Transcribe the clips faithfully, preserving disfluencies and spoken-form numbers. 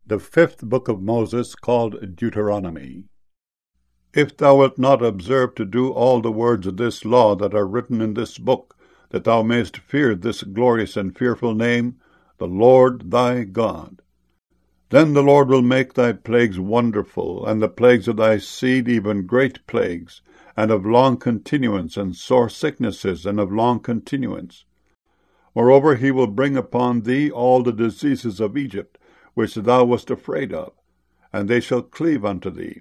The fifth book of Moses, called Deuteronomy. If thou wilt not observe to do all the words of this law that are written in this book, that thou mayst fear this glorious and fearful name, the Lord thy God, then the Lord will make thy plagues wonderful, and the plagues of thy seed even great plagues, and of long continuance, and sore sicknesses, and of long continuance. Moreover, he will bring upon thee all the diseases of Egypt, which thou wast afraid of, and they shall cleave unto thee.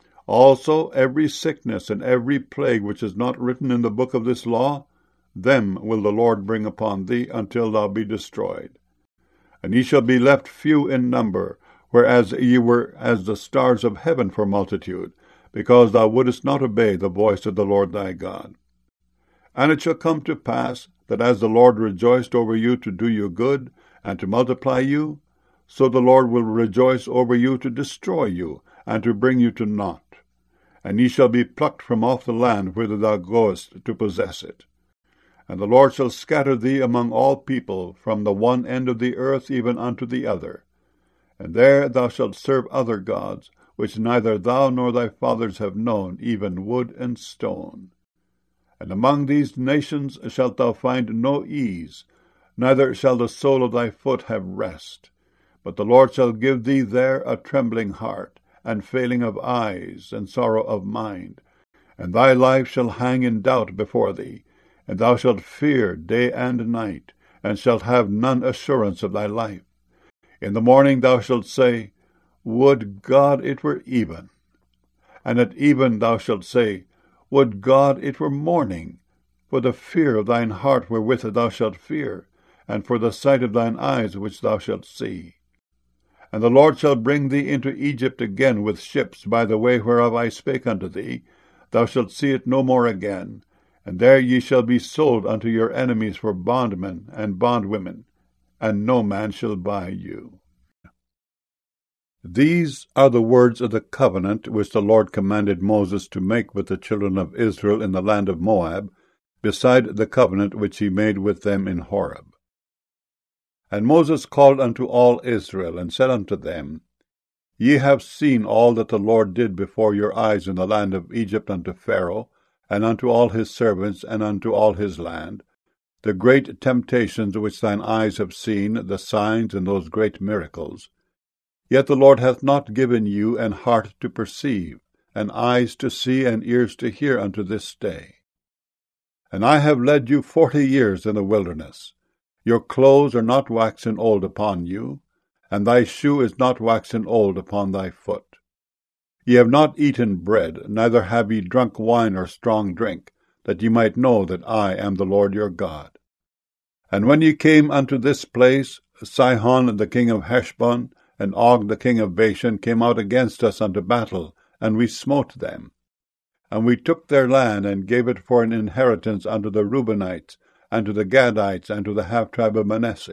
Also every sickness and every plague which is not written in the book of this law, them will the Lord bring upon thee until thou be destroyed. And ye shall be left few in number, whereas ye were as the stars of heaven for multitude, because thou wouldest not obey the voice of the Lord thy God. And it shall come to pass, that as the Lord rejoiced over you to do you good, and to multiply you, so the Lord will rejoice over you to destroy you, and to bring you to naught. And ye shall be plucked from off the land whither thou goest to possess it. And the Lord shall scatter thee among all people, from the one end of the earth even unto the other. And there thou shalt serve other gods, which neither thou nor thy fathers have known, even wood and stone. And among these nations shalt thou find no ease, neither shall the sole of thy foot have rest. But the Lord shall give thee there a trembling heart, and failing of eyes, and sorrow of mind. And thy life shall hang in doubt before thee, and thou shalt fear day and night, and shalt have none assurance of thy life. In the morning thou shalt say, Would God it were even! And at even thou shalt say, Would God it were morning! For the fear of thine heart wherewith thou shalt fear, and for the sight of thine eyes which thou shalt see. And the Lord shall bring thee into Egypt again with ships by the way whereof I spake unto thee. Thou shalt see it no more again. And there ye shall be sold unto your enemies for bondmen and bondwomen, and no man shall buy you. These are the words of the covenant which the Lord commanded Moses to make with the children of Israel in the land of Moab, beside the covenant which he made with them in Horeb. And Moses called unto all Israel, and said unto them, Ye have seen all that the Lord did before your eyes in the land of Egypt unto Pharaoh, and unto all his servants, and unto all his land, the great temptations which thine eyes have seen, the signs and those great miracles. Yet the Lord hath not given you an heart to perceive, and eyes to see, and ears to hear unto this day. And I have led you forty years in the wilderness. Your clothes are not waxen old upon you, and thy shoe is not waxen old upon thy foot. Ye have not eaten bread, neither have ye drunk wine or strong drink, that ye might know that I am the Lord your God. And when ye came unto this place, Sihon the king of Heshbon, and Og the king of Bashan came out against us unto battle, and we smote them. And we took their land, and gave it for an inheritance unto the Reubenites, and to the Gadites, and to the half-tribe of Manasseh.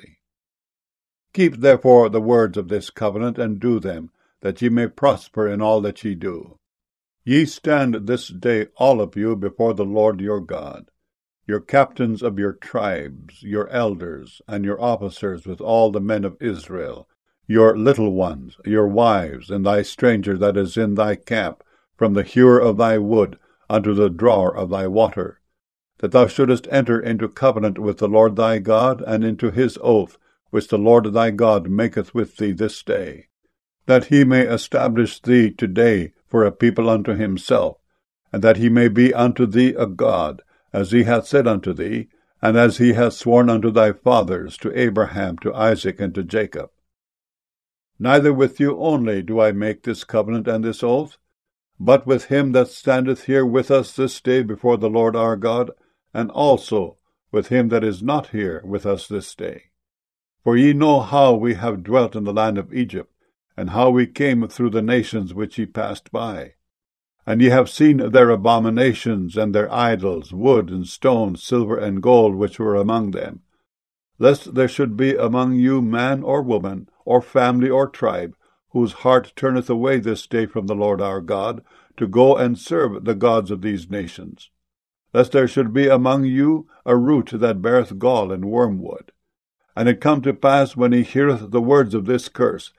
Keep therefore the words of this covenant, and do them, that ye may prosper in all that ye do. Ye stand this day all of you before the Lord your God, your captains of your tribes, your elders, and your officers with all the men of Israel, your little ones, your wives, and thy stranger that is in thy camp, from the hewer of thy wood unto the drawer of thy water, that thou shouldest enter into covenant with the Lord thy God, and into his oath, which the Lord thy God maketh with thee this day, that he may establish thee today for a people unto himself, and that he may be unto thee a God, as he hath said unto thee, and as he hath sworn unto thy fathers, to Abraham, to Isaac, and to Jacob. Neither with you only do I make this covenant and this oath, but with him that standeth here with us this day before the Lord our God, and also with him that is not here with us this day. For ye know how we have dwelt in the land of Egypt, and how we came through the nations which ye passed by. And ye have seen their abominations and their idols, wood and stone, silver and gold, which were among them. Lest there should be among you man or woman, or family or tribe, whose heart turneth away this day from the Lord our God, to go and serve the gods of these nations. Lest there should be among you a root that beareth gall and wormwood. And it come to pass, when he heareth the words of this curse,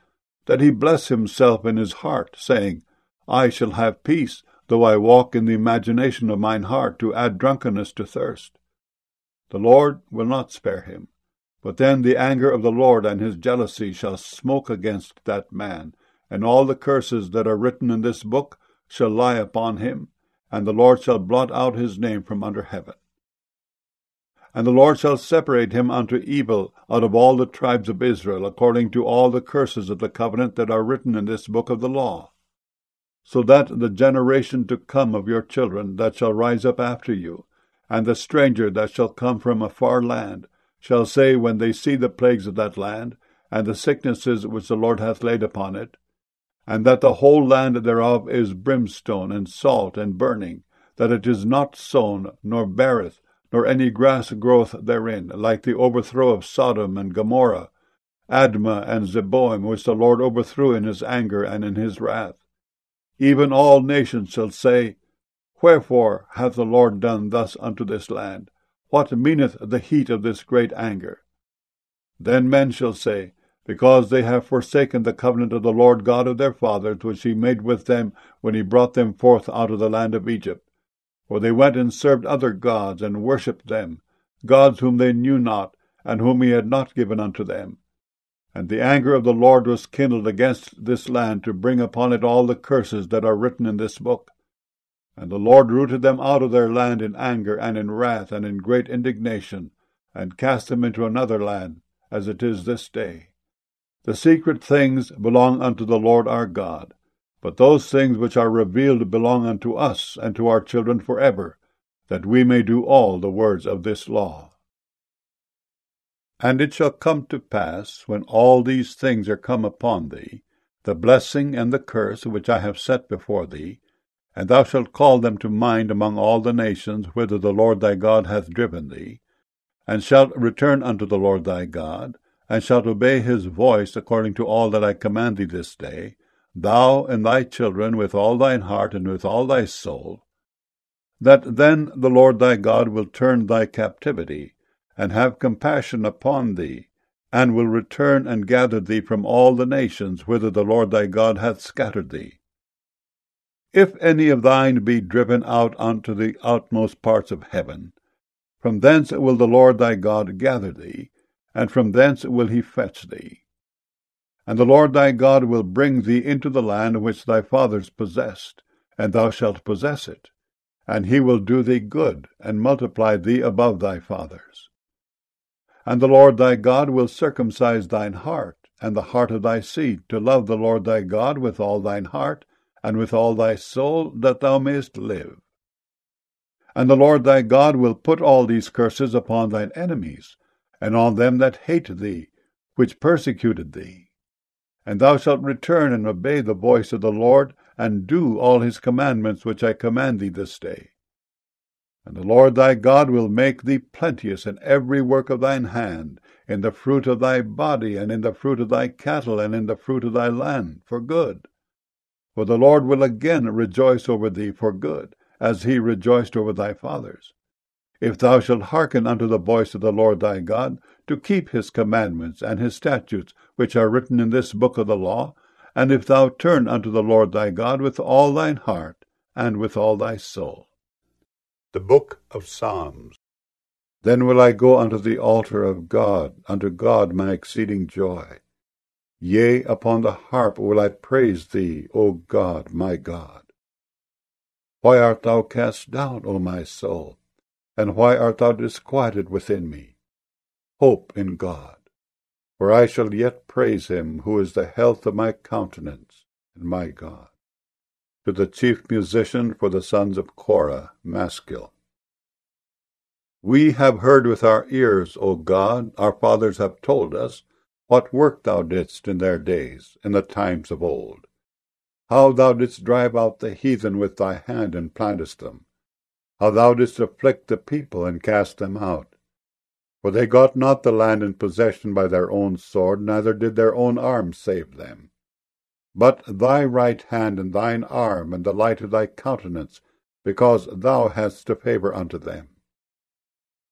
that he bless himself in his heart, saying, I shall have peace, though I walk in the imagination of mine heart to add drunkenness to thirst. The Lord will not spare him, but then the anger of the Lord and his jealousy shall smoke against that man, and all the curses that are written in this book shall lie upon him, and the Lord shall blot out his name from under heaven. And the Lord shall separate him unto evil out of all the tribes of Israel, according to all the curses of the covenant that are written in this book of the law, so that the generation to come of your children that shall rise up after you, and the stranger that shall come from a far land, shall say when they see the plagues of that land, and the sicknesses which the Lord hath laid upon it, and that the whole land thereof is brimstone, and salt, and burning, that it is not sown, nor beareth, nor any grass groweth therein, like the overthrow of Sodom and Gomorrah, Admah and Zeboim, which the Lord overthrew in his anger and in his wrath. Even all nations shall say, Wherefore hath the Lord done thus unto this land? What meaneth the heat of this great anger? Then men shall say, Because they have forsaken the covenant of the Lord God of their fathers, which he made with them when he brought them forth out of the land of Egypt. For they went and served other gods, and worshipped them, gods whom they knew not, and whom he had not given unto them. And the anger of the Lord was kindled against this land, to bring upon it all the curses that are written in this book. And the Lord rooted them out of their land in anger, and in wrath, and in great indignation, and cast them into another land, as it is this day. The secret things belong unto the Lord our God, but those things which are revealed belong unto us and to our children forever, that we may do all the words of this law. And it shall come to pass, when all these things are come upon thee, the blessing and the curse which I have set before thee, and thou shalt call them to mind among all the nations whither the Lord thy God hath driven thee, and shalt return unto the Lord thy God, and shalt obey his voice according to all that I command thee this day, thou and thy children with all thine heart and with all thy soul, that then the Lord thy God will turn thy captivity, and have compassion upon thee, and will return and gather thee from all the nations whither the Lord thy God hath scattered thee. If any of thine be driven out unto the outmost parts of heaven, from thence will the Lord thy God gather thee, and from thence will he fetch thee. And the Lord thy God will bring thee into the land which thy fathers possessed, and thou shalt possess it, and he will do thee good, and multiply thee above thy fathers. And the Lord thy God will circumcise thine heart, and the heart of thy seed, to love the Lord thy God with all thine heart, and with all thy soul, that thou mayest live. And the Lord thy God will put all these curses upon thine enemies, and on them that hate thee, which persecuted thee. And thou shalt return and obey the voice of the Lord, and do all his commandments which I command thee this day. And the Lord thy God will make thee plenteous in every work of thine hand, in the fruit of thy body, and in the fruit of thy cattle, and in the fruit of thy land, for good. For the Lord will again rejoice over thee for good, as he rejoiced over thy fathers, if thou shalt hearken unto the voice of the Lord thy God, to keep his commandments and his statutes, which are written in this book of the law, and if thou turn unto the Lord thy God with all thine heart, and with all thy soul. The Book of Psalms. Then will I go unto the altar of God, unto God my exceeding joy. Yea, upon the harp will I praise thee, O God, my God. Why art thou cast down, O my soul? And why art thou disquieted within me? Hope in God, for I shall yet praise him, who is the health of my countenance, and my God. To the chief musician for the sons of Korah, Maskil. We have heard with our ears, O God, our fathers have told us, what work thou didst in their days, in the times of old, how thou didst drive out the heathen with thy hand, and plantest them, how thou didst afflict the people, and cast them out. For they got not the land in possession by their own sword, neither did their own arm save them. But thy right hand and thine arm, and the light of thy countenance, because thou hadst a favour unto them.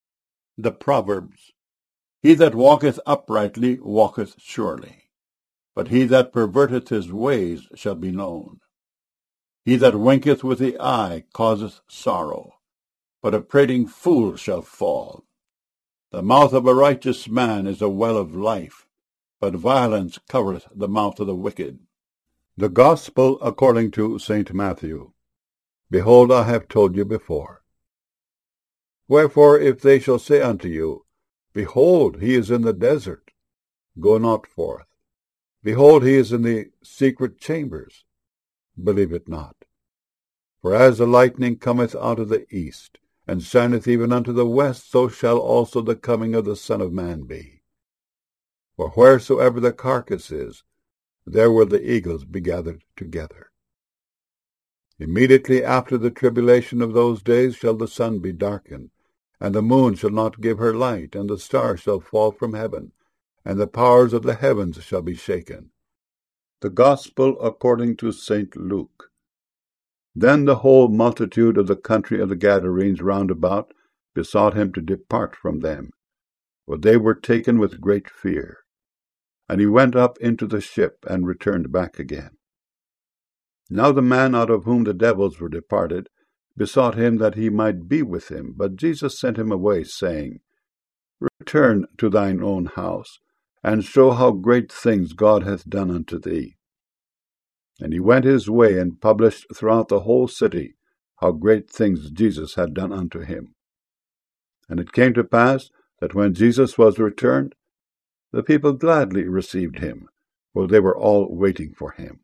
The Proverbs. He that walketh uprightly walketh surely, but he that perverteth his ways shall be known. He that winketh with the eye causeth sorrow, but a prating fool shall fall. The mouth of a righteous man is a well of life, but violence covereth the mouth of the wicked. The Gospel according to Saint Matthew. Behold, I have told you before. Wherefore, if they shall say unto you, Behold, he is in the desert, go not forth. Behold, he is in the secret chambers, believe it not. For as the lightning cometh out of the east, and shineth even unto the west, so shall also the coming of the Son of Man be. For wheresoever the carcass is, there will the eagles be gathered together. Immediately after the tribulation of those days shall the sun be darkened, and the moon shall not give her light, and the stars shall fall from heaven, and the powers of the heavens shall be shaken. The Gospel according to Saint Luke. Then the whole multitude of the country of the Gadarenes round about besought him to depart from them, for they were taken with great fear. And he went up into the ship, and returned back again. Now the man out of whom the devils were departed besought him that he might be with him, but Jesus sent him away, saying, Return to thine own house, and show how great things God hath done unto thee. And he went his way, and published throughout the whole city how great things Jesus had done unto him. And it came to pass that when Jesus was returned, the people gladly received him, for they were all waiting for him.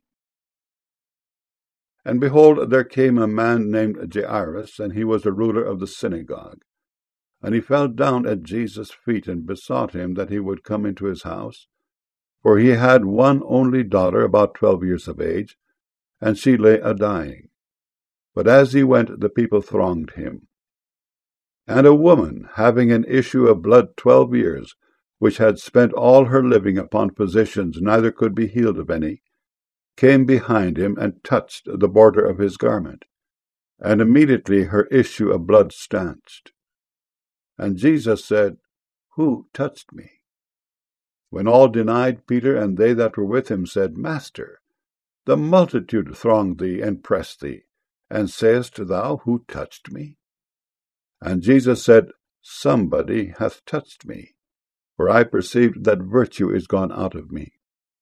And behold, there came a man named Jairus, and he was a ruler of the synagogue. And he fell down at Jesus' feet, and besought him that he would come into his house. For he had one only daughter, about twelve years of age, and she lay a-dying. But as he went, the people thronged him. And a woman, having an issue of blood twelve years, which had spent all her living upon physicians, neither could be healed of any, came behind him, and touched the border of his garment. And immediately her issue of blood stanched. And Jesus said, Who touched me? When all denied, Peter and they that were with him said, Master, the multitude thronged thee and pressed thee, and sayest thou, Who touched me? And Jesus said, Somebody hath touched me, for I perceived that virtue is gone out of me.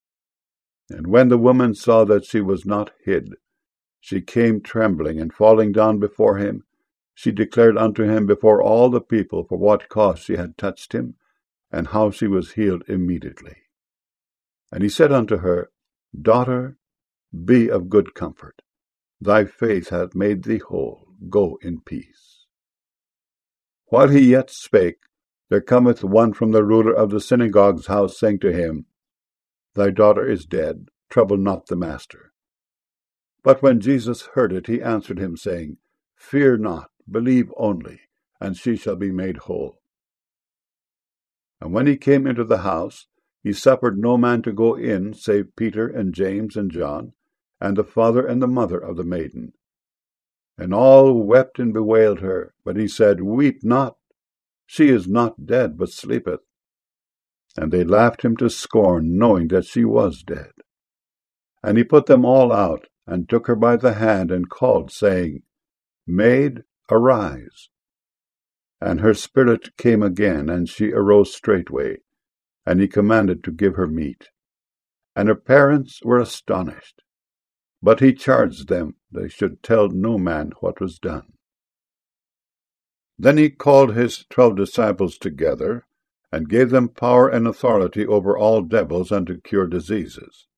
And when the woman saw that she was not hid, she came trembling, and falling down before him, she declared unto him before all the people for what cause she had touched him, and how she was healed immediately. And he said unto her, Daughter, be of good comfort. Thy faith hath made thee whole. Go in peace. While he yet spake, there cometh one from the ruler of the synagogue's house, saying to him, Thy daughter is dead, trouble not the master. But when Jesus heard it, he answered him, saying, Fear not, believe only, and she shall be made whole. And when he came into the house, he suffered no man to go in, save Peter and James and John, and the father and the mother of the maiden. And all wept and bewailed her, but he said, Weep not, she is not dead, but sleepeth. And they laughed him to scorn, knowing that she was dead. And he put them all out, and took her by the hand, and called, saying, Maid, arise. And her spirit came again, and she arose straightway, and he commanded to give her meat. And her parents were astonished, but he charged them they should tell no man what was done. Then he called his twelve disciples together, and gave them power and authority over all devils, and to cure diseases.